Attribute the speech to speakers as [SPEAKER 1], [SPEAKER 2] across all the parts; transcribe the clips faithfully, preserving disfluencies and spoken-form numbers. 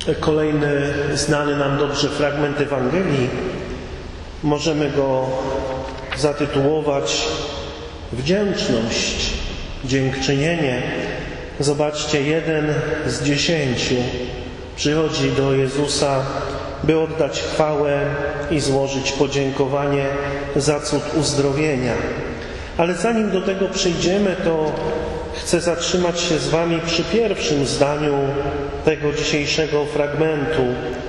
[SPEAKER 1] Kolejny znany nam dobrze fragment Ewangelii. Możemy go zatytułować Wdzięczność, dziękczynienie. Zobaczcie, jeden z dziesięciu przychodzi do Jezusa, by oddać chwałę i złożyć podziękowanie za cud uzdrowienia. Ale zanim do tego przejdziemy, to chcę zatrzymać się z Wami przy pierwszym zdaniu tego dzisiejszego fragmentu.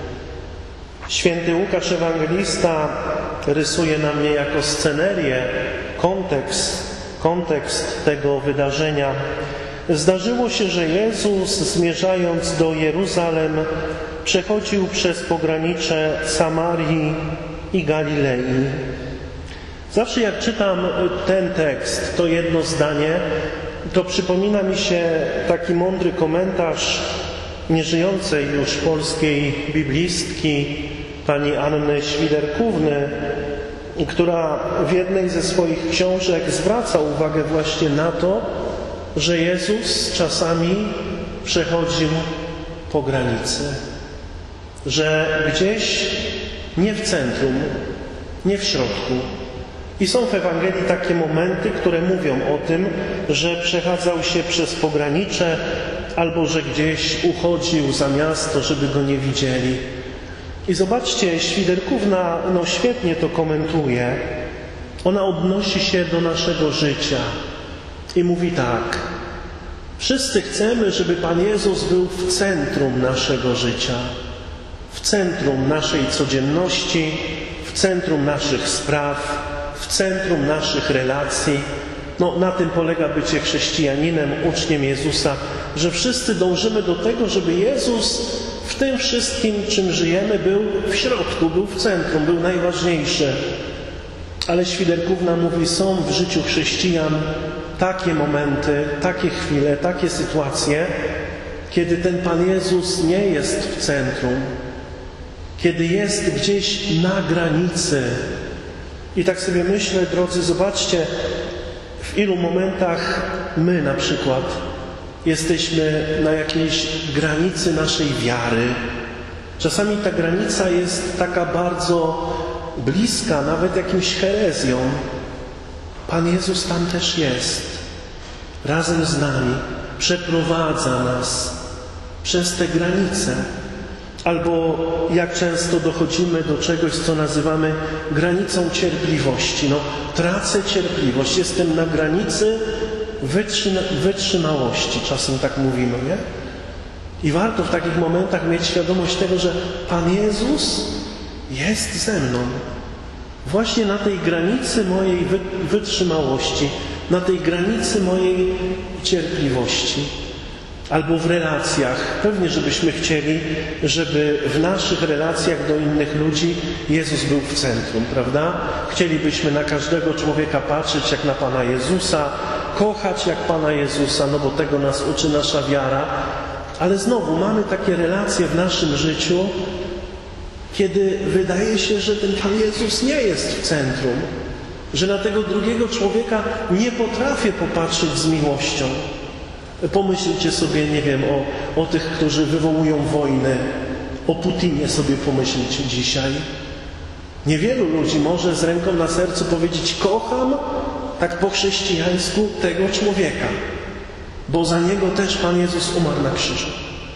[SPEAKER 1] Święty Łukasz Ewangelista rysuje nam niejako scenerię, kontekst, kontekst tego wydarzenia. Zdarzyło się, że Jezus, zmierzając do Jeruzalem, przechodził przez pogranicze Samarii i Galilei. Zawsze jak czytam ten tekst, to jedno zdanie, to przypomina mi się taki mądry komentarz nieżyjącej już polskiej biblistki, pani Anny Świderkówny, która w jednej ze swoich książek zwraca uwagę właśnie na to, że Jezus czasami przechodził po granicy, że gdzieś nie w centrum, nie w środku. I są w Ewangelii takie momenty, które mówią o tym, że przechadzał się przez pogranicze albo że gdzieś uchodził za miasto, żeby go nie widzieli. I zobaczcie, Świderkówna no świetnie to komentuje. Ona odnosi się do naszego życia i mówi tak: wszyscy chcemy, żeby Pan Jezus był w centrum naszego życia, w centrum naszej codzienności, w centrum naszych spraw, w centrum naszych relacji. No, na tym polega bycie chrześcijaninem, uczniem Jezusa, że wszyscy dążymy do tego, żeby Jezus w tym wszystkim, czym żyjemy, był w środku, był w centrum, był najważniejszy. Ale Świderkówna mówi, są w życiu chrześcijan takie momenty, takie chwile, takie sytuacje, kiedy ten Pan Jezus nie jest w centrum, kiedy jest gdzieś na granicy. I tak sobie myślę, drodzy, zobaczcie, w ilu momentach my na przykład jesteśmy na jakiejś granicy naszej wiary. Czasami ta granica jest taka bardzo bliska, nawet jakimś herezją. Pan Jezus tam też jest, razem z nami, przeprowadza nas przez te granice. Albo jak często dochodzimy do czegoś, co nazywamy granicą cierpliwości. No, tracę cierpliwość, jestem na granicy wytrzymałości, czasem tak mówimy, nie? I warto w takich momentach mieć świadomość tego, że Pan Jezus jest ze mną. Właśnie na tej granicy mojej wytrzymałości, na tej granicy mojej cierpliwości. Albo w relacjach. Pewnie, żebyśmy chcieli, żeby w naszych relacjach do innych ludzi Jezus był w centrum, prawda? Chcielibyśmy na każdego człowieka patrzeć jak na Pana Jezusa, kochać jak Pana Jezusa, no bo tego nas uczy nasza wiara. Ale znowu mamy takie relacje w naszym życiu, kiedy wydaje się, że ten Pan Jezus nie jest w centrum, że na tego drugiego człowieka nie potrafię popatrzeć z miłością. Pomyślcie sobie, nie wiem, o, o tych, którzy wywołują wojnę. O Putinie sobie pomyślcie dzisiaj. Niewielu ludzi może z ręką na sercu powiedzieć: kocham tak po chrześcijańsku tego człowieka, bo za niego też Pan Jezus umarł na krzyżu.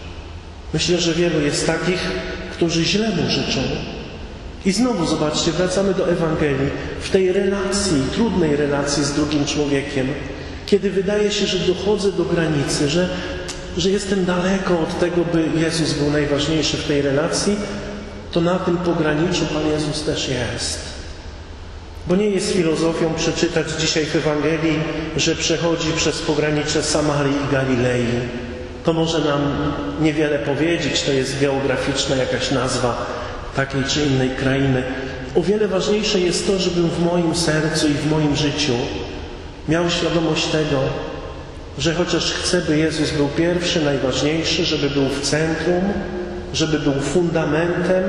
[SPEAKER 1] Myślę, że wielu jest takich, którzy źle mu życzą. I znowu zobaczcie, wracamy do Ewangelii. W tej relacji, trudnej relacji z drugim człowiekiem, kiedy wydaje się, że dochodzę do granicy, że, że jestem daleko od tego, by Jezus był najważniejszy w tej relacji, to na tym pograniczu Pan Jezus też jest. Bo nie jest filozofią przeczytać dzisiaj w Ewangelii, że przechodzi przez pogranicze Samarii i Galilei. To może nam niewiele powiedzieć, to jest geograficzna jakaś nazwa takiej czy innej krainy. O wiele ważniejsze jest to, żebym w moim sercu i w moim życiu miał świadomość tego, że chociaż chcę, by Jezus był pierwszy, najważniejszy, żeby był w centrum, żeby był fundamentem,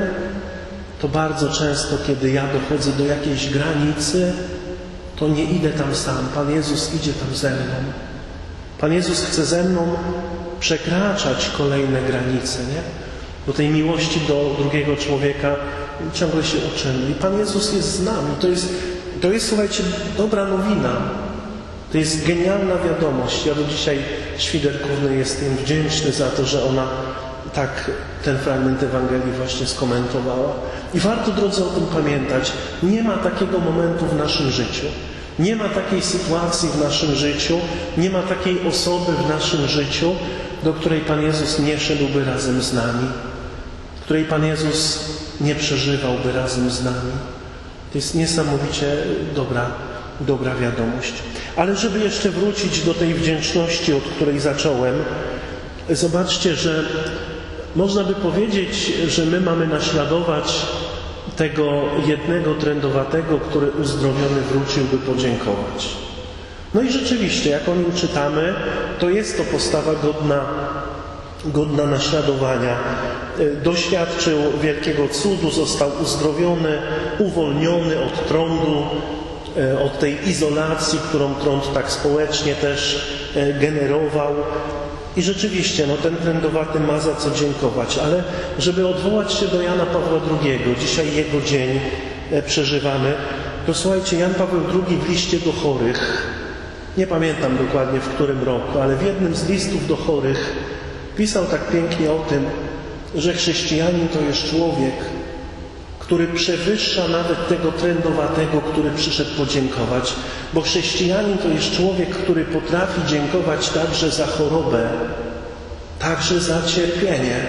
[SPEAKER 1] to bardzo często, kiedy ja dochodzę do jakiejś granicy, to nie idę tam sam. Pan Jezus idzie tam ze mną. Pan Jezus chce ze mną przekraczać kolejne granice, nie? do tej miłości do drugiego człowieka ciągle się uczymy. I Pan Jezus jest z nami. To jest, to jest, słuchajcie, dobra nowina. To jest genialna wiadomość. Ja do dzisiaj Świderkówny jestem wdzięczny za to, że ona tak ten fragment Ewangelii właśnie skomentowała. I warto, drodzy, o tym pamiętać. Nie ma takiego momentu w naszym życiu. Nie ma takiej sytuacji w naszym życiu, nie ma takiej osoby w naszym życiu, do której Pan Jezus nie szedłby razem z nami, której Pan Jezus nie przeżywałby razem z nami. To jest niesamowicie dobra, dobra wiadomość. Ale żeby jeszcze wrócić do tej wdzięczności, od której zacząłem, zobaczcie, że można by powiedzieć, że my mamy naśladować tego jednego trędowatego, który uzdrowiony wrócił, by podziękować. No i rzeczywiście, jak o nim czytamy, to jest to postawa godna, godna naśladowania. Doświadczył wielkiego cudu, został uzdrowiony, uwolniony od trądu, od tej izolacji, którą trąd tak społecznie też generował. I rzeczywiście, no ten trędowaty ma za co dziękować, ale żeby odwołać się do Jana Pawła drugiego, dzisiaj jego dzień przeżywamy, to słuchajcie, Jan Paweł drugi w liście do chorych, nie pamiętam dokładnie w którym roku, ale w jednym z listów do chorych pisał tak pięknie o tym, że chrześcijanin to jest człowiek, który przewyższa nawet tego trędowatego, który przyszedł podziękować. Bo chrześcijanin to jest człowiek, który potrafi dziękować także za chorobę, także za cierpienie.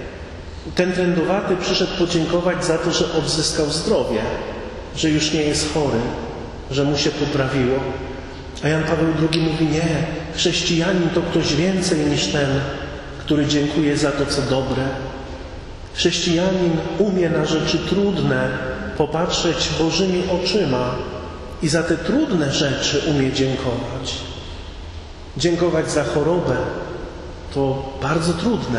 [SPEAKER 1] Ten trędowaty przyszedł podziękować za to, że odzyskał zdrowie, że już nie jest chory, że mu się poprawiło. A Jan Paweł drugi mówi, nie, chrześcijanin to ktoś więcej niż ten, który dziękuje za to, co dobre. Chrześcijanin umie na rzeczy trudne popatrzeć Bożymi oczyma i za te trudne rzeczy umie dziękować. Dziękować za chorobę to bardzo trudne,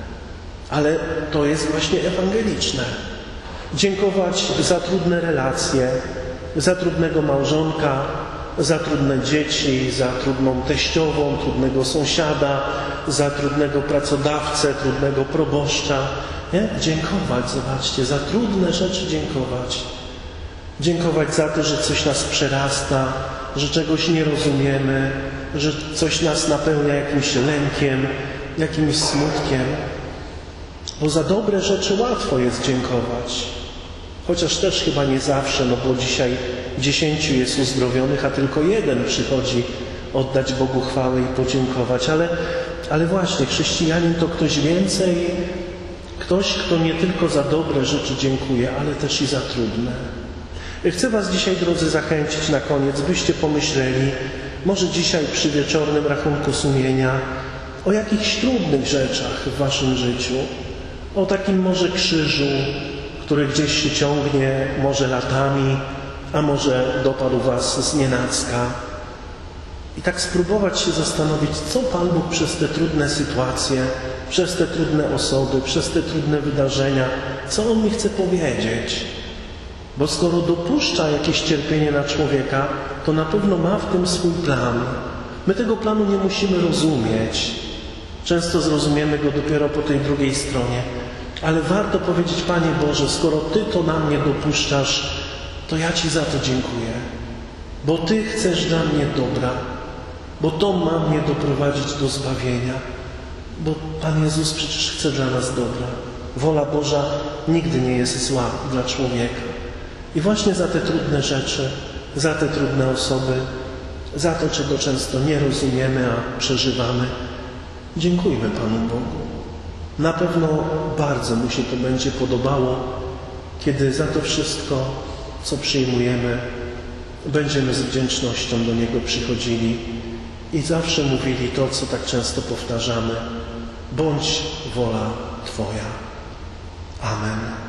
[SPEAKER 1] ale to jest właśnie ewangeliczne. Dziękować za trudne relacje, za trudnego małżonka, za trudne dzieci, za trudną teściową, trudnego sąsiada, za trudnego pracodawcę, trudnego proboszcza. Nie? Dziękować, zobaczcie, za trudne rzeczy dziękować. Dziękować za to, że coś nas przerasta, że czegoś nie rozumiemy, że coś nas napełnia jakimś lękiem, jakimś smutkiem. Bo za dobre rzeczy łatwo jest dziękować. Chociaż też chyba nie zawsze, no bo dzisiaj dziesięciu jest uzdrowionych, a tylko jeden przychodzi oddać Bogu chwałę i podziękować. Ale, ale właśnie, chrześcijanin to ktoś więcej, ktoś, kto nie tylko za dobre rzeczy dziękuje, ale też i za trudne. Chcę Was dzisiaj, drodzy, zachęcić na koniec, byście pomyśleli, może dzisiaj przy wieczornym rachunku sumienia, o jakichś trudnych rzeczach w Waszym życiu, o takim może krzyżu, który gdzieś się ciągnie, może latami, a może dopadł Was znienacka. I tak spróbować się zastanowić, co Pan Bóg przez te trudne sytuacje, przez te trudne osoby, przez te trudne wydarzenia, co On mi chce powiedzieć. Bo skoro dopuszcza jakieś cierpienie na człowieka, to na pewno ma w tym swój plan. My tego planu nie musimy rozumieć. Często zrozumiemy go dopiero po tej drugiej stronie. Ale warto powiedzieć, Panie Boże, skoro Ty to na mnie dopuszczasz, to ja Ci za to dziękuję. Bo Ty chcesz dla mnie dobra. Bo to ma mnie doprowadzić do zbawienia. Bo Pan Jezus przecież chce dla nas dobra. Wola Boża nigdy nie jest zła dla człowieka. I właśnie za te trudne rzeczy, za te trudne osoby, za to, czego często nie rozumiemy, a przeżywamy, dziękujmy Panu Bogu. Na pewno bardzo Mu się to będzie podobało, kiedy za to wszystko, co przyjmujemy, będziemy z wdzięcznością do Niego przychodzili i zawsze mówili to, co tak często powtarzamy: bądź wola Twoja. Amen.